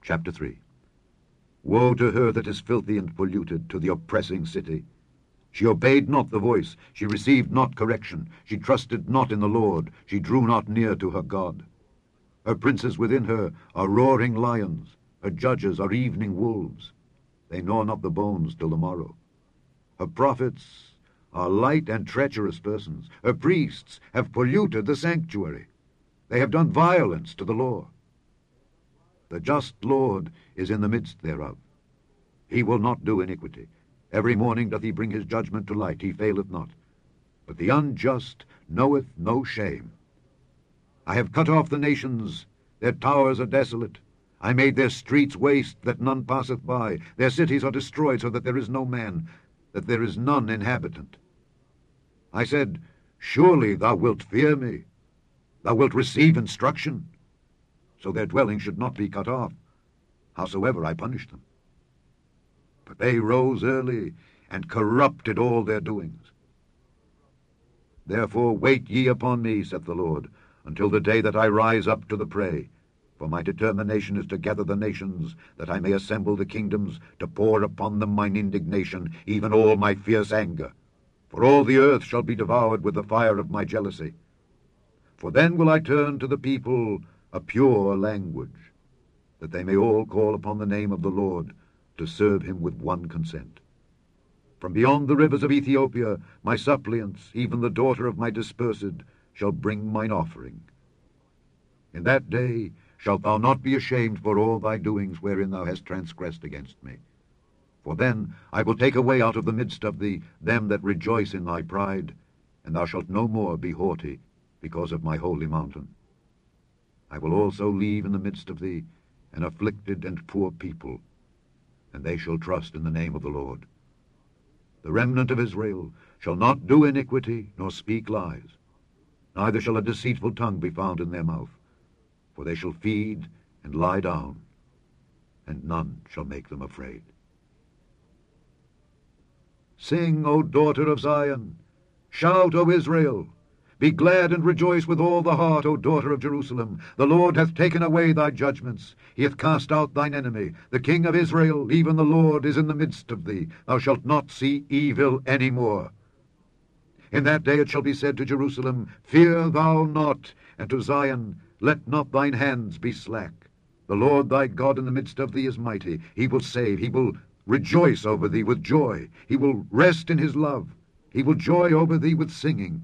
Chapter 3. Woe to her that is filthy and polluted, to the oppressing city! She obeyed not the voice, she received not correction, she trusted not in the Lord, she drew not near to her God. Her princes within her are roaring lions, her judges are evening wolves. They gnaw not the bones till the morrow. Her prophets are light and treacherous persons. Her priests have polluted the sanctuary. They have done violence to the law. The just Lord is in the midst thereof. He will not do iniquity. Every morning doth he bring his judgment to light, he faileth not. But the unjust knoweth no shame. I have cut off the nations, their towers are desolate. I made their streets waste, that none passeth by. Their cities are destroyed, so that there is no man, that there is none inhabitant. I said, Surely thou wilt fear me. Thou wilt receive instruction. So their dwelling should not be cut off, howsoever I punished them. But they rose early, and corrupted all their doings. Therefore wait ye upon me, saith the Lord, until the day that I rise up to the prey. For my determination is to gather the nations, that I may assemble the kingdoms, to pour upon them mine indignation, even all my fierce anger. For all the earth shall be devoured with the fire of my jealousy. For then will I turn to the people a pure language, that they may all call upon the name of the Lord, to serve him with one consent. From beyond the rivers of Ethiopia, my suppliants, even the daughter of my dispersed, shall bring mine offering. In that day shalt thou not be ashamed for all thy doings wherein thou hast transgressed against me. For then I will take away out of the midst of thee them that rejoice in thy pride, and thou shalt no more be haughty because of my holy mountain. I will also leave in the midst of thee an afflicted and poor people, and they shall trust in the name of the Lord. The remnant of Israel shall not do iniquity, nor speak lies, neither shall a deceitful tongue be found in their mouth. For they shall feed and lie down, and none shall make them afraid. Sing, O daughter of Zion! Shout, O Israel! Be glad and rejoice with all the heart, O daughter of Jerusalem. The Lord hath taken away thy judgments. He hath cast out thine enemy. The King of Israel, even the Lord, is in the midst of thee. Thou shalt not see evil any more. In that day it shall be said to Jerusalem, Fear thou not, and to Zion, Let not thine hands be slack. The Lord thy God in the midst of thee is mighty. He will save. He will rejoice over thee with joy. He will rest in his love. He will joy over thee with singing.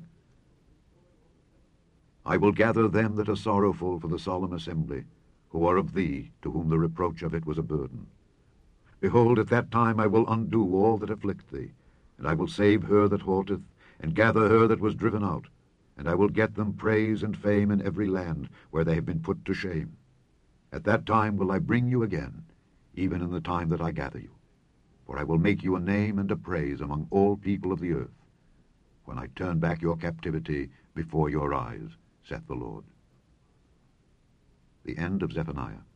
I will gather them that are sorrowful for the solemn assembly, who are of thee, to whom the reproach of it was a burden. Behold, at that time I will undo all that afflict thee, and I will save her that halteth, and gather her that was driven out, and I will get them praise and fame in every land where they have been put to shame. At that time will I bring you again, even in the time that I gather you. For I will make you a name and a praise among all people of the earth, when I turn back your captivity before your eyes, saith the Lord. The end of Zephaniah.